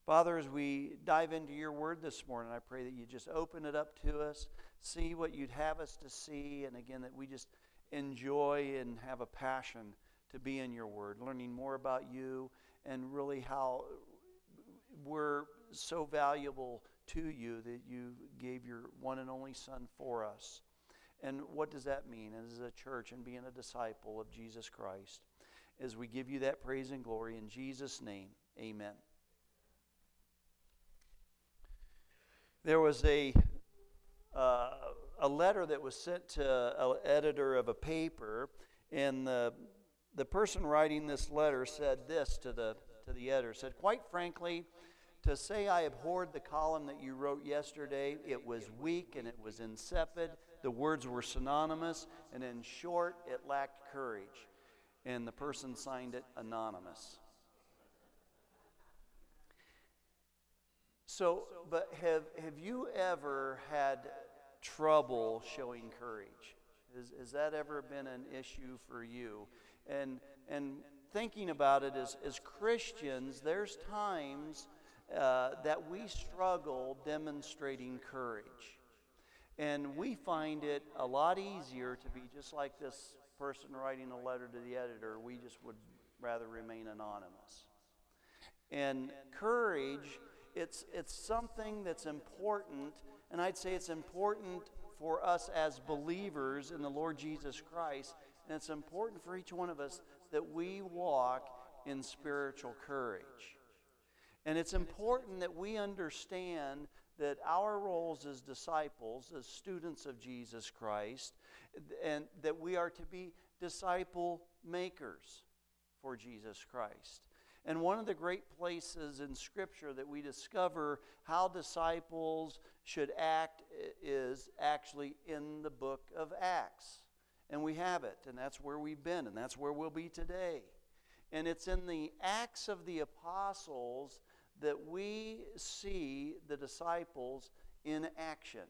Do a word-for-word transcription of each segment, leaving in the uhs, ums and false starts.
Father, as we dive into your word this morning, I pray that you just open it up to us, see what you'd have us to see, and again, that we just enjoy and have a passion to be in your word, learning more about you and really how we're so valuable to you that you gave your one and only Son for us. And what does that mean as a church and being a disciple of Jesus Christ? As we give you that praise and glory in Jesus' name, amen. There was a uh, a letter that was sent to an editor of a paper, and the the person writing this letter said this to the to the editor. Said, "Quite frankly, to say I abhorred the column that you wrote yesterday, it was weak and it was insipid. The words were synonymous, and in short, it lacked courage." And the person signed it anonymous. So, but have have you ever had trouble showing courage? Has, has that ever been an issue for you? And and thinking about it as, as Christians, there's times uh, that we struggle demonstrating courage. And we find it a lot easier to be just like this person writing a letter to the editor. We just would rather remain anonymous. And courage, it's it's something that's important, and I'd say it's important for us as believers in the Lord Jesus Christ, and it's important for each one of us that we walk in spiritual courage. And it's important that we understand that our roles as disciples, as students of Jesus Christ, and that we are to be disciple makers for Jesus Christ. And one of the great places in Scripture that we discover how disciples should act is actually in the book of Acts. And we have it, and that's where we've been, and that's where we'll be today. And it's in the Acts of the Apostles that we see the disciples in action.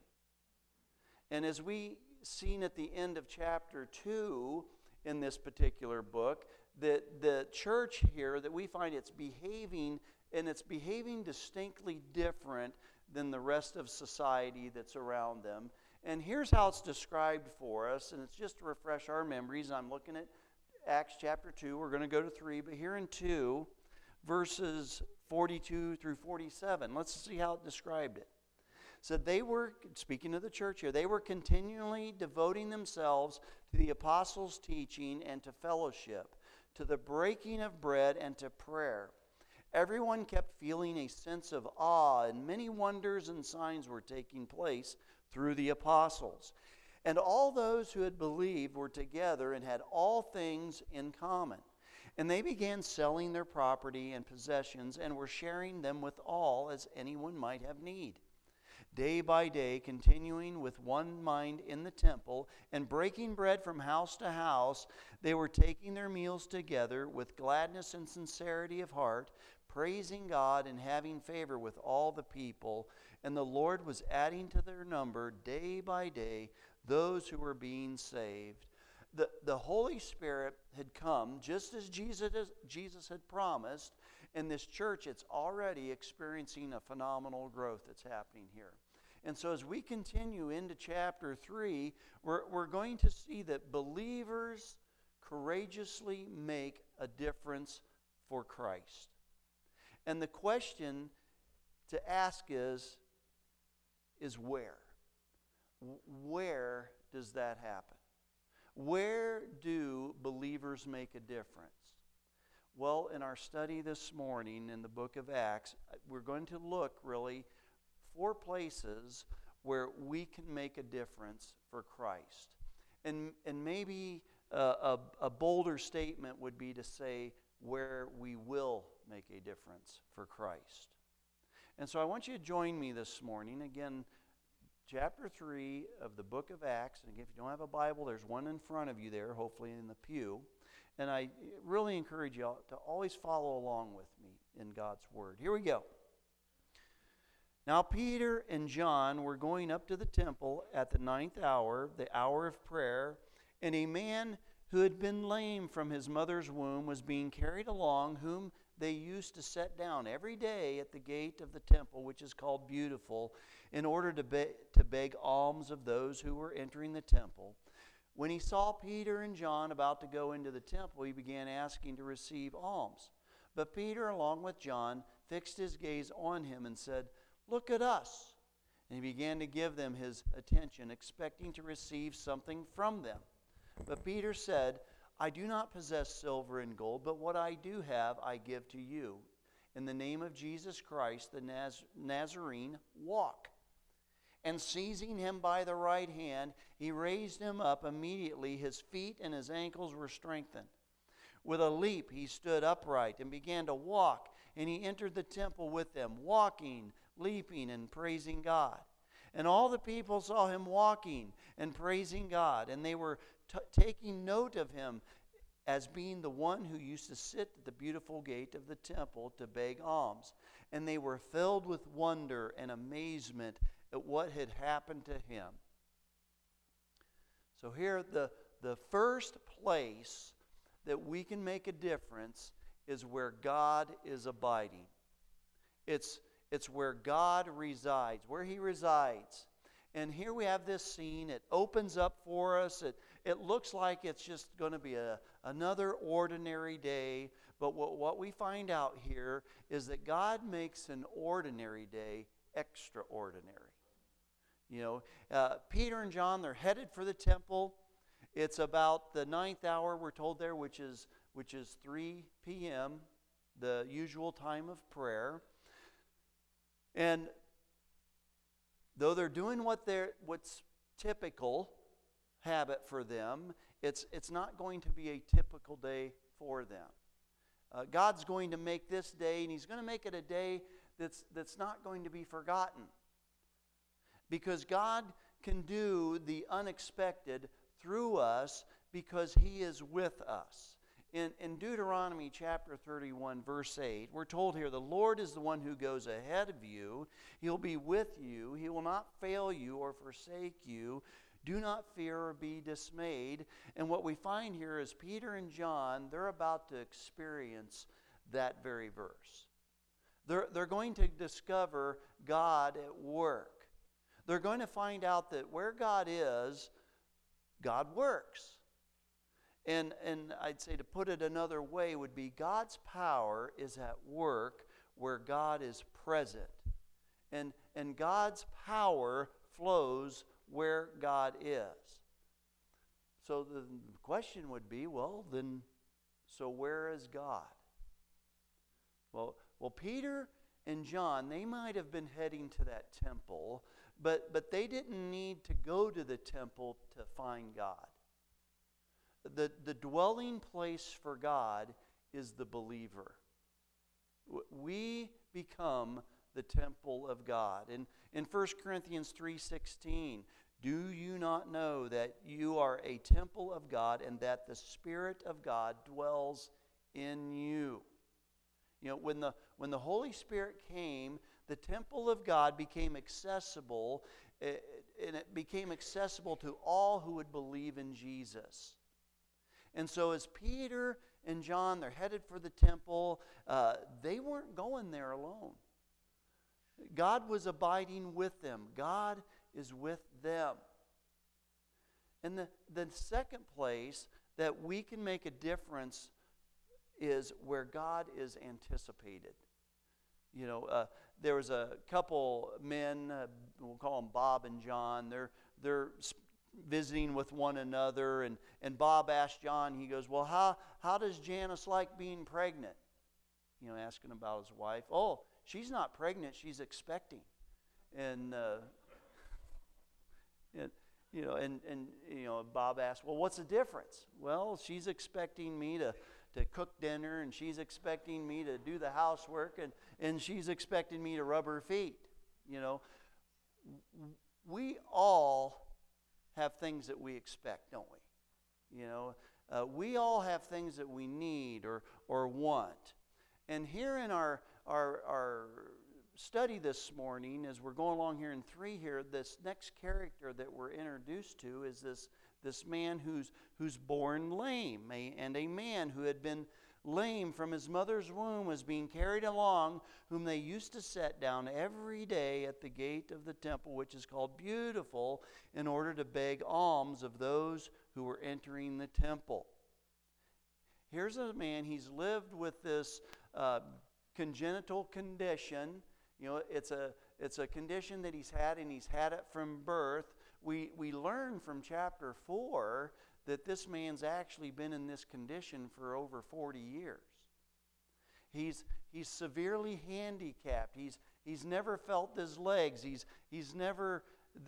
And as we seen at the end of chapter two in this particular book, that the church here, that we find it's behaving, and it's behaving distinctly different than the rest of society that's around them. And here's how it's described for us, and it's just to refresh our memories. I'm looking at Acts chapter two. We're going to go to three, but here in two, verses forty-two through forty-seven. Let's see how it described it. So they were, speaking of the church here, they were continually devoting themselves to the apostles' teaching and to fellowship, to the breaking of bread and to prayer. Everyone kept feeling a sense of awe, and many wonders and signs were taking place through the apostles. And all those who had believed were together and had all things in common. And they began selling their property and possessions and were sharing them with all as anyone might have need. Day by day, continuing with one mind in the temple and breaking bread from house to house, they were taking their meals together with gladness and sincerity of heart, praising God and having favor with all the people. And the Lord was adding to their number day by day those who were being saved. The, the Holy Spirit had come just as Jesus, Jesus had promised. In this church, it's already experiencing a phenomenal growth that's happening here. And so as we continue into chapter three, we're, we're going to see that believers courageously make a difference for Christ. And the question to ask is, is where? Where does that happen? Where do believers make a difference? Well, in our study this morning in the book of Acts, we're going to look really four places where we can make a difference for Christ. And, and maybe a, a, a bolder statement would be to say where we will make a difference for Christ. And so I want you to join me this morning. Again, chapter three of the book of Acts. And again, if you don't have a Bible, there's one in front of you there, hopefully in the pew. And I really encourage you to always follow along with me in God's Word. Here we go. Now Peter and John were going up to the temple at the ninth hour, the hour of prayer, and a man who had been lame from his mother's womb was being carried along, whom they used to set down every day at the gate of the temple, which is called Beautiful, in order to, be- to beg alms of those who were entering the temple. When he saw Peter and John about to go into the temple, he began asking to receive alms. But Peter, along with John, fixed his gaze on him and said, "Look at us." And he began to give them his attention, expecting to receive something from them. But Peter said, "I do not possess silver and gold, but what I do have I give to you. In the name of Jesus Christ, the Naz- Nazarene, walk." And seizing him by the right hand, he raised him up. Immediately his feet and his ankles were strengthened. With a leap he stood upright and began to walk, and he entered the temple with them, walking, leaping, and praising God. And all the people saw him walking and praising God, and they were t- taking note of him as being the one who used to sit at the Beautiful gate of the temple to beg alms. And they were filled with wonder and amazement at what had happened to him. So here, the, the first place that we can make a difference is where God is abiding. It's, it's where God resides, where he resides. And here we have this scene. It opens up for us. It, it looks like it's just going to be a, another ordinary day. But what, what we find out here is that God makes an ordinary day extraordinary. You know, uh, Peter and John, they're headed for the temple. It's about the ninth hour, we're told there, which is which is three p.m., the usual time of prayer. And though they're doing what they're what's typical habit for them, it's it's not going to be a typical day for them. Uh, God's going to make this day, and he's going to make it a day that's that's not going to be forgotten. Because God can do the unexpected through us because he is with us. In, in Deuteronomy chapter thirty-one, verse eight, we're told here, "The Lord is the one who goes ahead of you. He'll be with you. He will not fail you or forsake you. Do not fear or be dismayed." And what we find here is Peter and John, they're about to experience that very verse. They're, they're going to discover God at work. They're going to find out that where God is, God works. And, and I'd say, to put it another way, would be God's power is at work where God is present. And, and God's power flows where God is. So the question would be, well, then, so where is God? Well, well, Peter and John, they might have been heading to that temple, but, but they didn't need to go to the temple to find God. The, the dwelling place for God is the believer. We become the temple of God. In, in First Corinthians three sixteen, "Do you not know that you are a temple of God and that the Spirit of God dwells in you?" You know, when the, when the Holy Spirit came, the temple of God became accessible, and it became accessible to all who would believe in Jesus. And so as Peter and John, they're headed for the temple, uh, they weren't going there alone. God was abiding with them. God is with them. And the, the second place that we can make a difference is where God is anticipated. You know, uh, there was a couple men, uh, we'll call them Bob and John. They're they're visiting with one another, and, and Bob asked John, he goes, "Well, how, how does Janice like being pregnant?" You know, asking about his wife. "Oh, she's not pregnant, she's expecting." And, uh, and you know, and, and you know, Bob asked, "Well, what's the difference?" "Well, she's expecting me to, to cook dinner, and she's expecting me to do the housework, and, and she's expecting me to rub her feet." You know, we all have things that we expect, don't we? You know, uh, we all have things that we need or or want. And here in our our our study this morning, as we're going along here in three here, this next character that we're introduced to is this this man who's who's born lame, a, and a man who had been lame from his mother's womb, was being carried along, whom they used to set down every day at the gate of the temple, which is called Beautiful, in order to beg alms of those who were entering the temple. Here's a man, he's lived with this uh, congenital condition. You know, it's a it's a condition that he's had, and he's had it from birth. We we learn from chapter four that this man's actually been in this condition for over forty years. He's he's severely handicapped. He's he's never felt his legs. He's he's never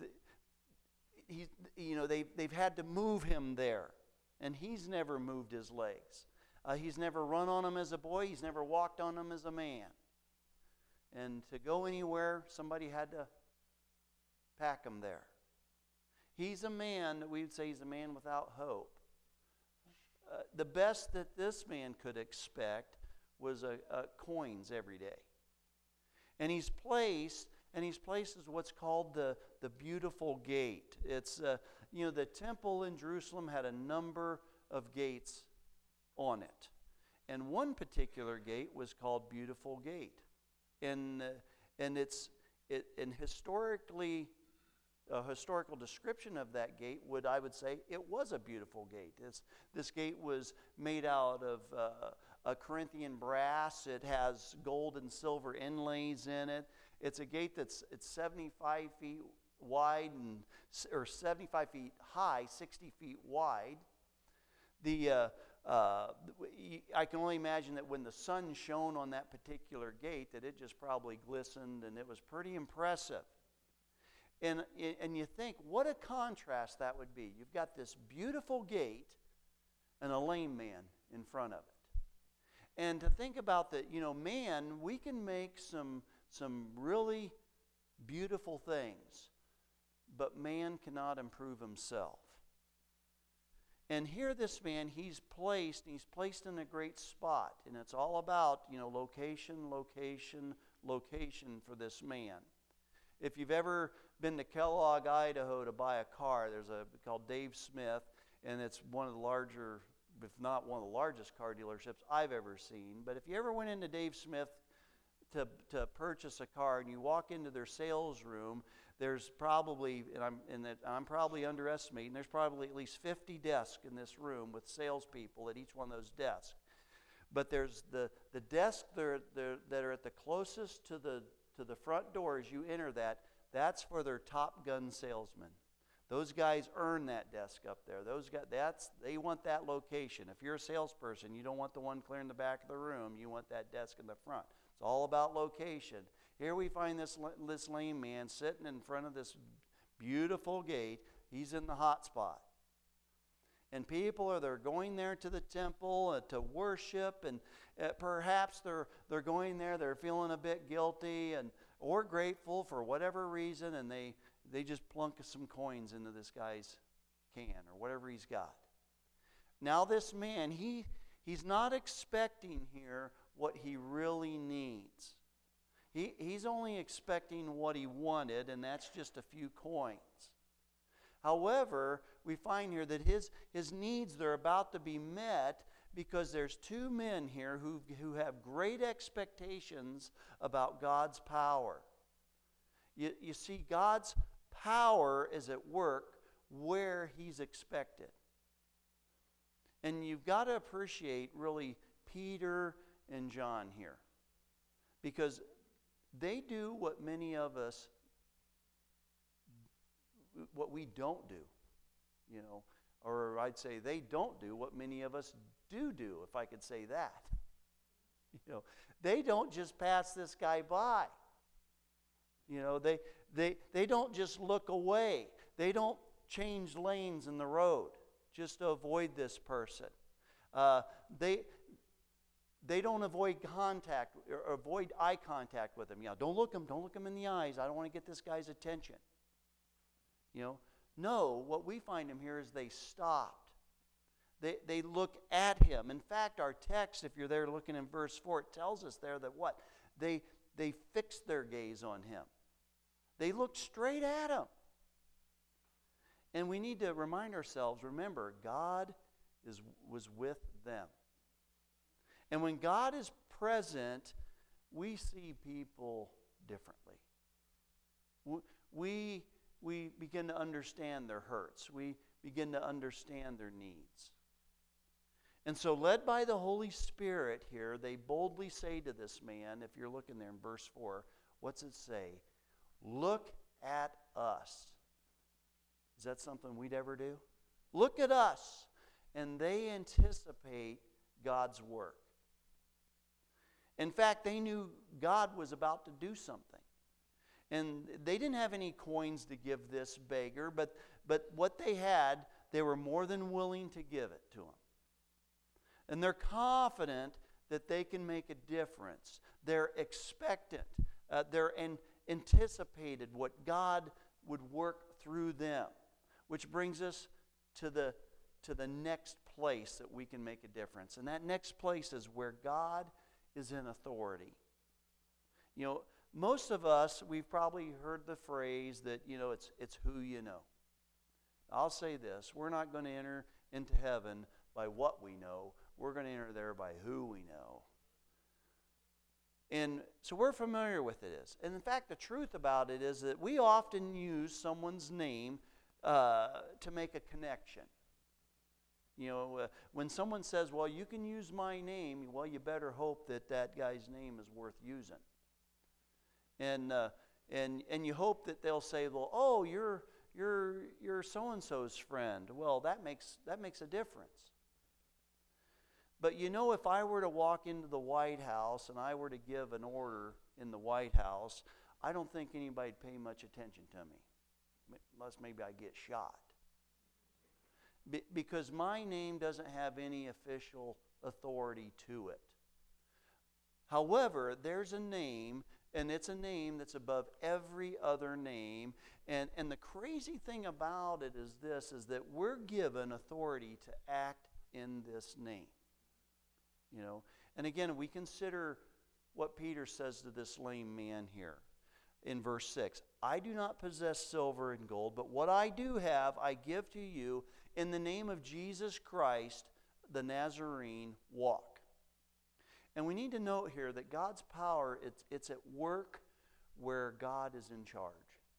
he you know they they've had to move him there, and he's never moved his legs. Uh, he's never run on them as a boy. He's never walked on them as a man. And to go anywhere, somebody had to pack him there. He's a man that we would say he's a man without hope. Uh, the best that this man could expect was a, a coins every day. And he's placed, and he's placed as what's called the, the Beautiful Gate. It's, uh, you know, the temple in Jerusalem had a number of gates on it. And one particular gate was called Beautiful Gate. And, uh, and it's, it, and historically, a historical description of that gate would, I would say, it was a beautiful gate. It's, this gate was made out of uh, a Corinthian brass. It has gold and silver inlays in it. It's a gate that's it's seventy-five feet wide and or seventy-five feet high, sixty feet wide. The uh, uh, I can only imagine that when the sun shone on that particular gate, that it just probably glistened, and it was pretty impressive. And, and you think, what a contrast that would be. You've got this beautiful gate and a lame man in front of it. And to think about that, you know, man, we can make some, some really beautiful things, but man cannot improve himself. And here this man, he's placed, he's placed in a great spot. And it's all about, you know, location, location, location for this man. If you've ever been to Kellogg, Idaho to buy a car, there's a called Dave Smith, and it's one of the larger, if not one of the largest car dealerships I've ever seen. But if you ever went into Dave Smith to, to purchase a car and you walk into their sales room, there's probably, and I'm, and that I'm probably underestimating, there's probably at least fifty desks in this room with salespeople at each one of those desks. But there's the, the desks that are, that are at the closest to the to the front door as you enter that, that's for their Top Gun salesmen. Those guys earn that desk up there. Those guys, that's they want that location. If you're a salesperson, you don't want the one clearing the back of the room. You want that desk in the front. It's all about location. Here we find this, this lame man sitting in front of this beautiful gate. He's in the hot spot. And people are they're going there to the temple uh, to worship, and uh, perhaps they're they're going there, they're feeling a bit guilty and or grateful for whatever reason, and they they just plunk some coins into this guy's can or whatever he's got. Now this man, he he's not expecting here what he really needs. He he's only expecting what he wanted, and that's just a few coins. However, we find here that his, his needs, they're about to be met because there's two men here who, who have great expectations about God's power. You, you see, God's power is at work where he's expected. And you've got to appreciate, really, Peter and John here. Because they do what many of us what we don't do, you know, or I'd say they don't do what many of us do do, if I could say that. You know, they don't just pass this guy by. You know, they they they don't just look away. They don't change lanes in the road just to avoid this person. Uh, they they don't avoid contact or avoid eye contact with him. You know, don't look him, don't look him in the eyes. I don't want to get this guy's attention. You know, no, what we find him here is they stopped. They, they look at him. In fact, our text, if you're there looking in verse four, it tells us there that what? They, they fixed their gaze on him. They looked straight at him. And we need to remind ourselves, remember, God is, was with them. And when God is present, we see people differently. We, we begin to understand their hurts. We begin to understand their needs. And so, led by the Holy Spirit here, they boldly say to this man, if you're looking there in verse four, what's it say? Look at us. Is that something we'd ever do? Look at us. And they anticipate God's work. In fact, they knew God was about to do something. And they didn't have any coins to give this beggar, but, but what they had, they were more than willing to give it to him. And they're confident that they can make a difference. They're expectant. Uh, they're an, anticipated what God would work through them. Which brings us to the, to the next place that we can make a difference. And that next place is where God is in authority. You know, most of us, we've probably heard the phrase that, you know, it's, it's who you know. I'll say this, we're not going to enter into heaven by what we know. We're going to enter there by who we know. And so we're familiar with it. And in fact, the truth about it is that we often use someone's name uh, to make a connection. You know, uh, when someone says, well, you can use my name, well, you better hope that that guy's name is worth using. And uh, and and you hope that they'll say, well, oh, you're you're you're so-and-so's friend. Well, that makes that makes a difference. But you know, if I were to walk into the White House and I were to give an order in the White House, I don't think anybody'd pay much attention to me, unless maybe I get shot. Be- because my name doesn't have any official authority to it. However, there's a name, and it's a name that's above every other name. And, and the crazy thing about it is this, is that we're given authority to act in this name. You know, and again, we consider what Peter says to this lame man here in verse six. I do not possess silver and gold, but what I do have I give to you. In the name of Jesus Christ, the Nazarene, walk. And we need to note here that God's power, it's, it's at work where God is in charge.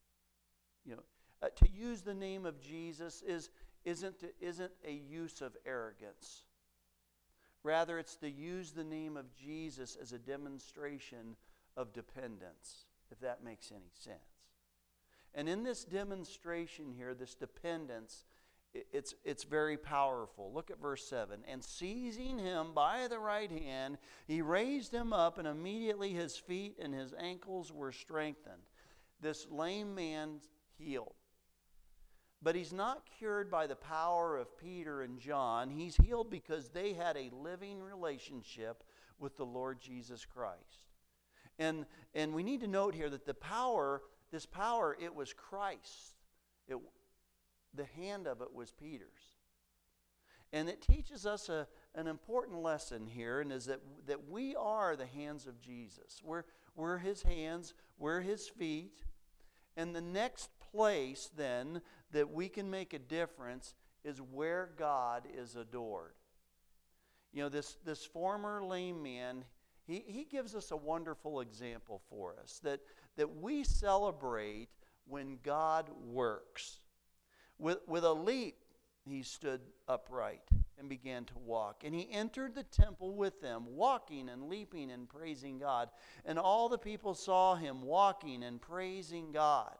You know, uh, to use the name of Jesus is, isn't, isn't a use of arrogance. Rather, it's to use the name of Jesus as a demonstration of dependence, if that makes any sense. And in this demonstration here, this dependence, it's, it's very powerful. Look at verse seven. And seizing him by the right hand, he raised him up, and immediately his feet and his ankles were strengthened. This lame man healed. But he's not cured by the power of Peter and John. He's healed because they had a living relationship with the Lord Jesus Christ. And, and we need to note here that the power, this power, it was Christ. It, the hand of it was Peter's. And it teaches us a, an important lesson here, and is that, that we are the hands of Jesus. We're, we're his hands, we're his feet. And the next place then that we can make a difference is where God is adored. You know, this, this former lame man, he, he gives us a wonderful example for us, that, that we celebrate when God works. With, with a leap, he stood upright and began to walk. And he entered the temple with them, walking and leaping and praising God. And all the people saw him walking and praising God.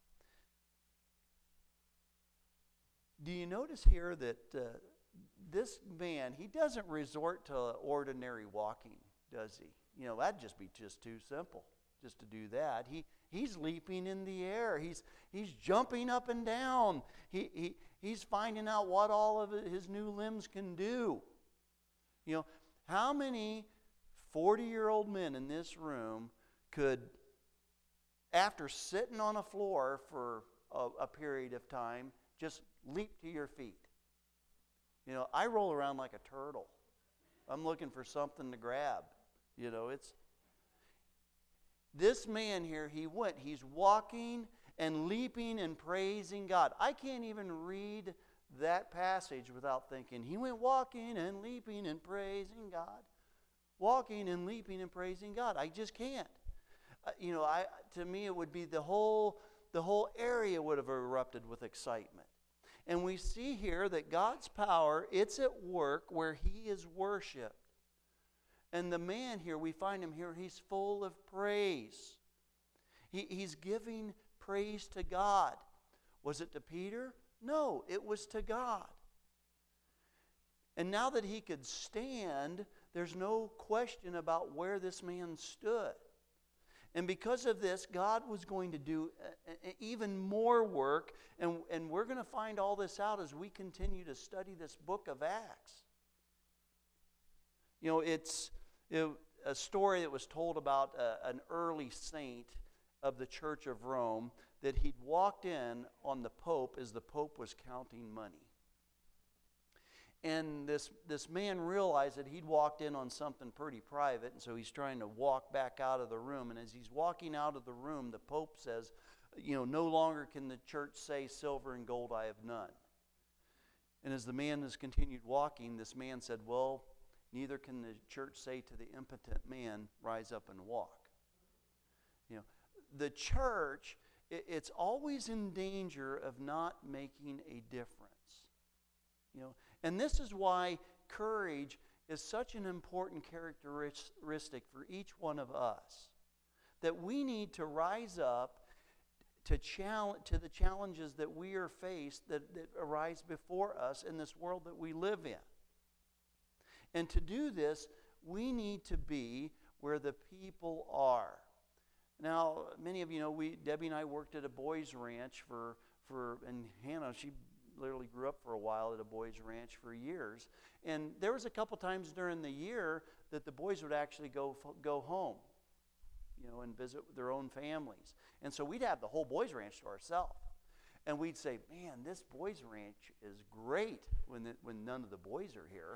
Do you notice here that uh, this man, he doesn't resort to ordinary walking, does he? You know, that'd just be just too simple, just to do that. He he's leaping in the air. He's he's jumping up and down. He he he's finding out what all of his new limbs can do. You know, how many forty-year-old men in this room could, after sitting on a floor for a, a period of time, just leap to your feet? You know, I roll around like a turtle. I'm looking for something to grab. You know, it's... This man here, he went. He's walking and leaping and praising God. I can't even read that passage without thinking, he went walking and leaping and praising God. walking and leaping and praising God. I just can't. Uh, you know, I to me it would be the whole the whole area would have erupted with excitement. And we see here that God's power, it's at work where He is worshiped. And the man here, we find him here, he's full of praise. He, he's giving praise to God. Was it to Peter? No, it was to God. And now that he could stand, there's no question about where this man stood. And because of this, God was going to do a, a, even more work. And, and we're going to find all this out as we continue to study this book of Acts. You know, it's it, a story that was told about a, an early saint of the Church of Rome, that he'd walked in on the Pope as the Pope was counting money. And this, this man realized that he'd walked in on something pretty private, and so he's trying to walk back out of the room. And as he's walking out of the room, the Pope says, you know, no longer can the church say, silver and gold I have none. And as the man has continued walking, this man said, well, neither can the church say to the impotent man, rise up and walk. You know, the church, it, it's always in danger of not making a difference. You know, and this is why courage is such an important characteristic for each one of us. That we need to rise up to challenge to the challenges that we are faced, that, that arise before us in this world that we live in. And to do this, we need to be where the people are. Now, many of you know, we Debbie and I worked at a boys' ranch for, for and Hannah, she literally grew up for a while at a boys' ranch for years. And there was a couple times during the year that the boys would actually go go home, you know, and visit their own families. And so we'd have the whole boys' ranch to ourselves. And we'd say, man, this boys' ranch is great when, the, when none of the boys are here.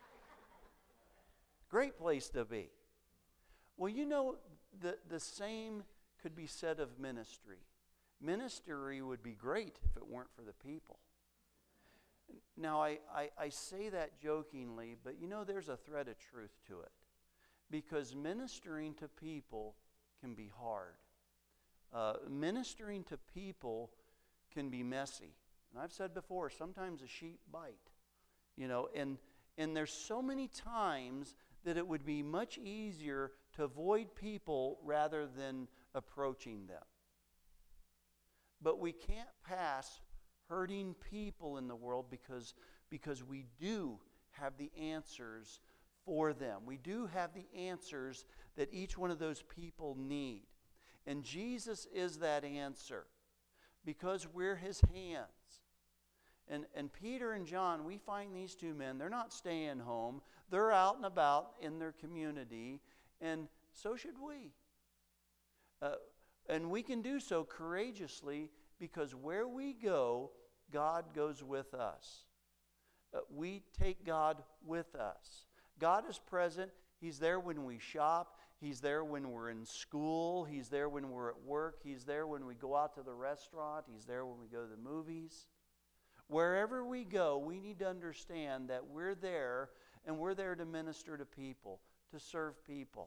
Great place to be. Well, you know, the, the same could be said of ministry. Ministry would be great if it weren't for the people. Now, I, I, I say that jokingly, but you know, there's a thread of truth to it. Because ministering to people can be hard. Uh, ministering to people can be messy. And I've said before, sometimes a sheep bite. You know, and, and there's so many times that it would be much easier to avoid people rather than approaching them. But we can't pass hurting people in the world because, because we do have the answers for them. We do have the answers that each one of those people need. And Jesus is that answer because we're His hands. And, and Peter and John, we find these two men, they're not staying home. They're out and about in their community, and so should we. Uh, and we can do so courageously because where we go, God goes with us. Uh, we take God with us. God is present. He's there when we shop. He's there when we're in school. He's there when we're at work. He's there when we go out to the restaurant. He's there when we go to the movies. Wherever we go, we need to understand that we're there, and we're there to minister to people, to serve people.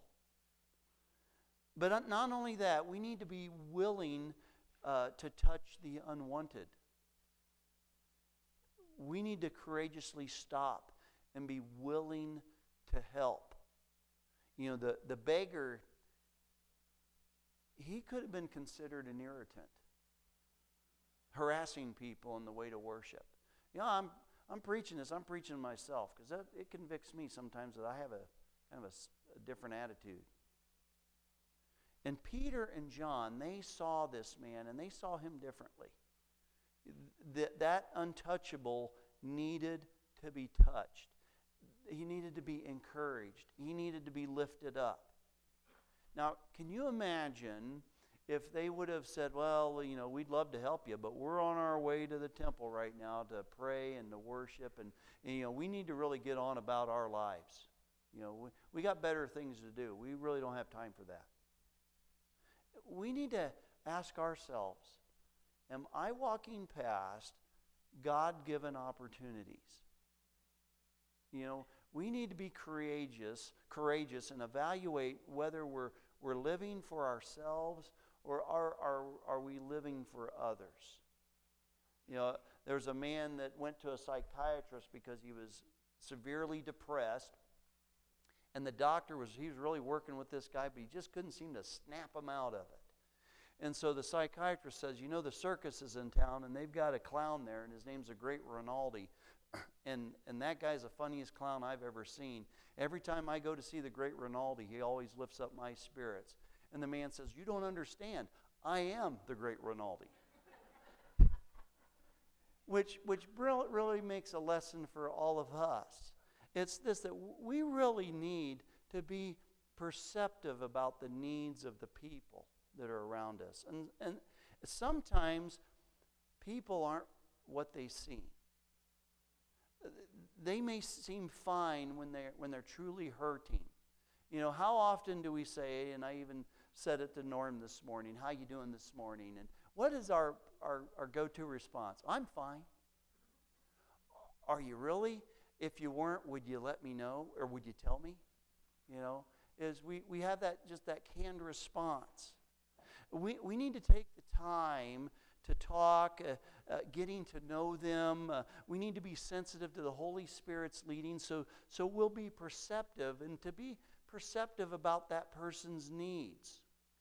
But not only that, we need to be willing uh, to touch the unwanted. We need to courageously stop and be willing to help. You know, the, the beggar, he could have been considered an irritant, harassing people on the way to worship. You know, I'm I'm preaching this. I'm preaching to myself because it convicts me sometimes that I have a kind of a, a different attitude. And Peter and John, they saw this man and they saw him differently. That that untouchable needed to be touched. He needed to be encouraged. He needed to be lifted up. Now, can you imagine if they would have said, well, you know, we'd love to help you, but we're on our way to the temple right now to pray and to worship, and, and you know, we need to really get on about our lives. You know, we, we got better things to do. We really don't have time for that. We need to ask ourselves, am I walking past God-given opportunities? You know, we need to be courageous, courageous and evaluate whether we're, we're living for ourselves or are, are, are we living for others. You know, there's a man that went to a psychiatrist because he was severely depressed. And the doctor was, he was really working with this guy, but he just couldn't seem to snap him out of it. And so the psychiatrist says, you know, the circus is in town, and they've got a clown there, and his name's the Great Rinaldi. And and that guy's the funniest clown I've ever seen. Every time I go to see the Great Rinaldi, he always lifts up my spirits. And the man says, you don't understand. I am the Great Rinaldi. which which really makes a lesson for all of us. It's this, that we really need to be perceptive about the needs of the people that are around us. And, and sometimes people aren't what they seem. They may seem fine when they're, when they're truly hurting. You know, how often do we say, and I even said it to Norm this morning, how you doing this morning? And what is our, our, our go-to response? I'm fine. Are you really? If you weren't, would you let me know, or would you tell me? You know, is we, we have that, just that canned response. We, we need to take the time to talk, uh, uh, getting to know them. Uh, we need to be sensitive to the Holy Spirit's leading, so, so we'll be perceptive, and to be perceptive about that person's needs.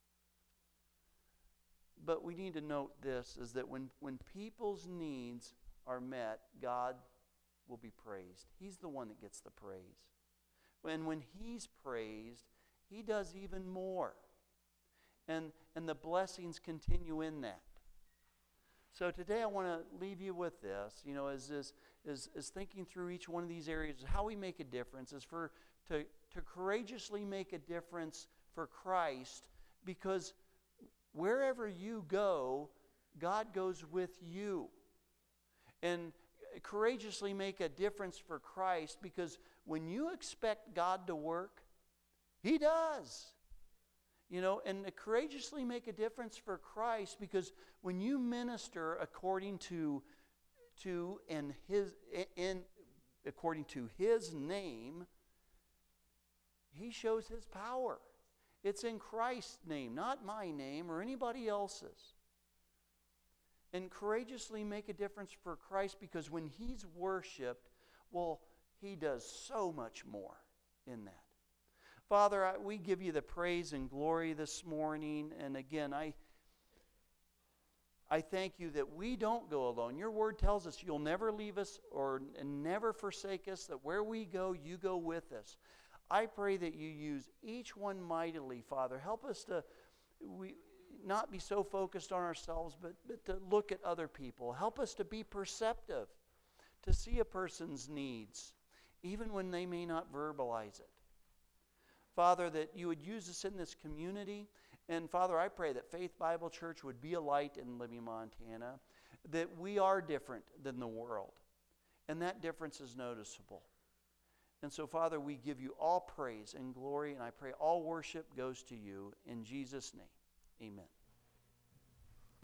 But we need to note this, is that when, when people's needs are met, God will be praised. He's the one that gets the praise. And when He's praised, He does even more. And, and the blessings continue in that. So today I want to leave you with this, you know, as, as, as, as thinking through each one of these areas, how we make a difference, is for to, to courageously make a difference for Christ, because wherever you go, God goes with you. And courageously make a difference for Christ, because when you expect God to work, He does. You know, and to courageously make a difference for Christ, because when you minister according to to and his in according to His name, He shows His power. It's in Christ's name, not my name or anybody else's. And courageously make a difference for Christ, because when He's worshiped, well, He does so much more in that. Father, I, we give You the praise and glory this morning. And again, I, I thank You that we don't go alone. Your word tells us You'll never leave us or and never forsake us, that where we go, You go with us. I pray that You use each one mightily, Father. Help us to we not be so focused on ourselves, but, but to look at other people. Help us to be perceptive, to see a person's needs, even when they may not verbalize it. Father, that You would use us in this community. And Father, I pray that Faith Bible Church would be a light in Libby, Montana, that we are different than the world. And that difference is noticeable. And so, Father, we give You all praise and glory, and I pray all worship goes to You. In Jesus' name, amen.